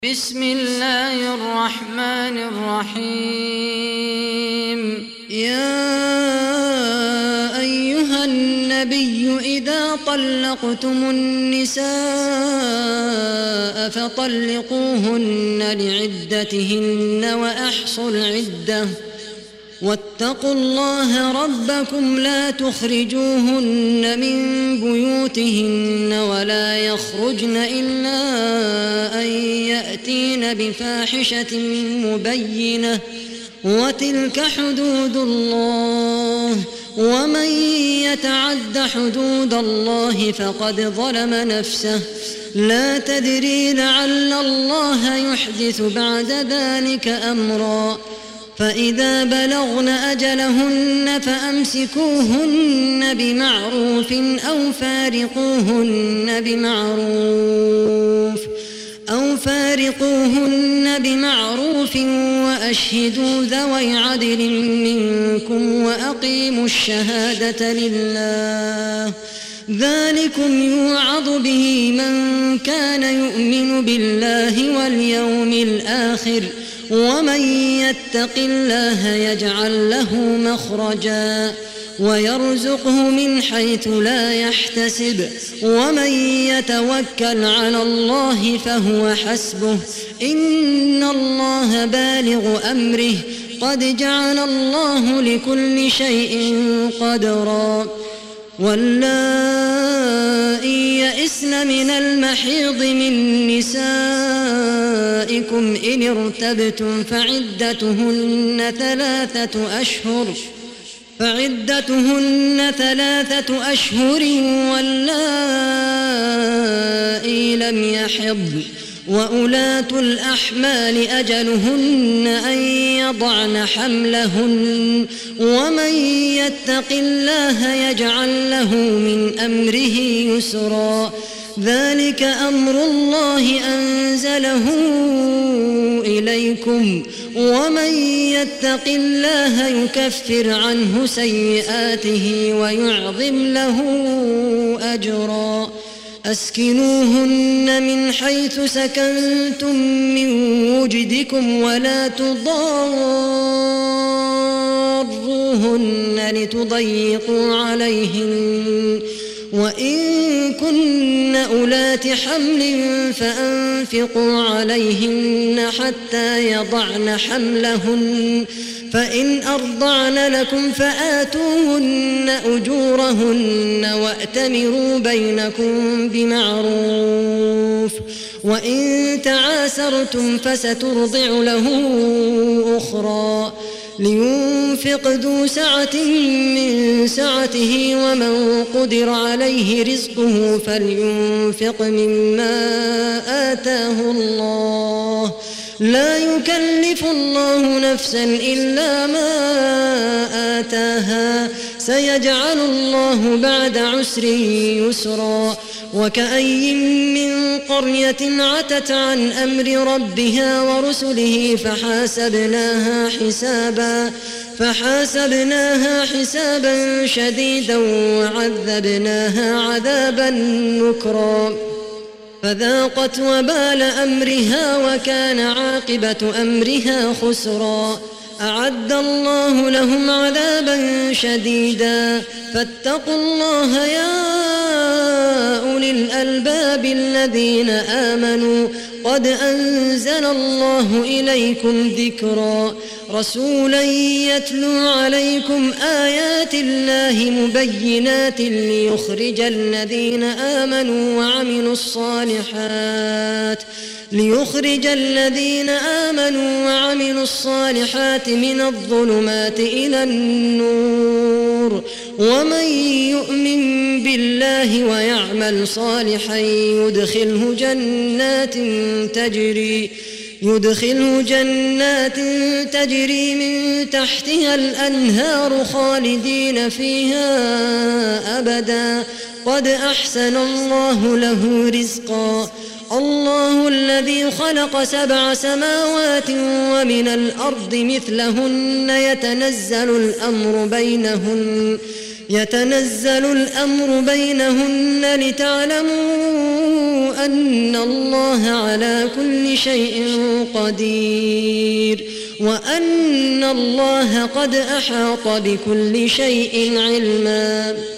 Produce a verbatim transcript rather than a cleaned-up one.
بسم الله الرحمن الرحيم. يا أيها النبي إذا طلقتم النساء فطلقوهن لعدتهن وأحصوا العدة واتقوا الله ربكم لا تخرجوهن من بيوتهن ولا يخرجن إلا أن يأتين بفاحشة مبينة وتلك حدود الله ومن يتعد حدود الله فقد ظلم نفسه لا تدري لعل الله يحدث بعد ذلك أمرا فإذا بلغن أجلهن فأمسكوهن بمعروف أو فارقوهن بمعروف أو فارقوهن بمعروف وأشهدوا ذوي عدل منكم وأقيموا الشهادة لله ذلكم يوعظ به من كان يؤمن بالله واليوم الآخر ومن يتق الله يجعل له مخرجا ويرزقه من حيث لا يحتسب ومن يتوكل على الله فهو حسبه إن الله بالغ أمره قد جعل الله لكل شيء قدرا واللائي يئسن من المحيض من نسائكم إن ارتبتم فعدتهن ثلاثة أشهر فعدتهن ثلاثة أشهر واللائي لم يحضن وأولاة الأحمال أجلهن أن يضعن حملهن ومن يتق الله يجعل له من أمره يسرا ذلك أمر الله أنزله إليكم ومن يتق الله يكفر عنه سيئاته ويعظم له أجرا أسكنوهن من حيث سكنتم من وجدكم ولا تضاروهن لتضيقوا عليهن وإن كن أولات حمل فأنفقوا عليهن حتى يضعن حملهن فإن أرضعن لكم فآتوهن أجورهن وأتمروا بينكم بمعروف وإن تعاسرتم فسترضع له أخرى لينفق ذو سعة من سعته ومن قدر عليه رزقه فلينفق مما آتاه الله لا يكلف الله نفسا إلا ما آتاها سيجعل الله بعد عسر يسرا وكأي من قرية عتت عن أمر ربها ورسله فحاسبناها حسابا فحاسبناها حسابا شديدا وعذبناها عذابا نكرا فذاقت وبال أمرها وكان عاقبة أمرها خسرا أعد الله لهم عذابا شديدا فاتقوا الله يا أولي الألباب الذين آمنوا قد أنزل الله إليكم ذكرا رسولا يتلو عليكم آيات الله مبينات ليخرج الذين آمنوا وعملوا الصالحات ليخرج الذين آمنوا وعملوا الصالحات من الظلمات إلى النور ومن يؤمن بالله ويعمل صالحا يدخله جنات تجري يدخله جنات تجري من تحتها الأنهار خالدين فيها أبدا قد أحسن الله له رزقا الله الذي خلق سبع سماوات ومن الأرض مثلهن يتنزل الأمر بينهن يتنزل الأمر بينهن لتعلموا أن الله على كل شيء قدير وأن الله قد أحاط بكل شيء علما.